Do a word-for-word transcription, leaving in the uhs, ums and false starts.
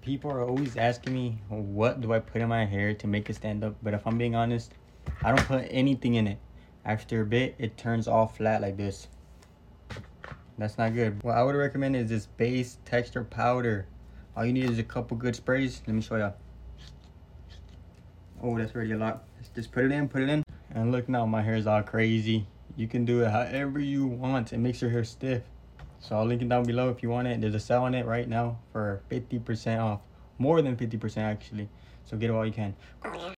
People are always asking me, what do I put in my hair to make it stand up? But if I'm being honest, I don't put anything in it. After a bit, it turns all flat like this. That's not good. What I would recommend is this base texture powder. All you need is a couple good sprays. Let me show y'all. Oh, that's already a lot. Just put it in, put it in. And look now, my hair is all crazy. You can do it however you want. It makes your hair stiff. So I'll link it down below if you want it. There's a sale on it right now for fifty percent off. More than fifty percent actually. So get it while you can.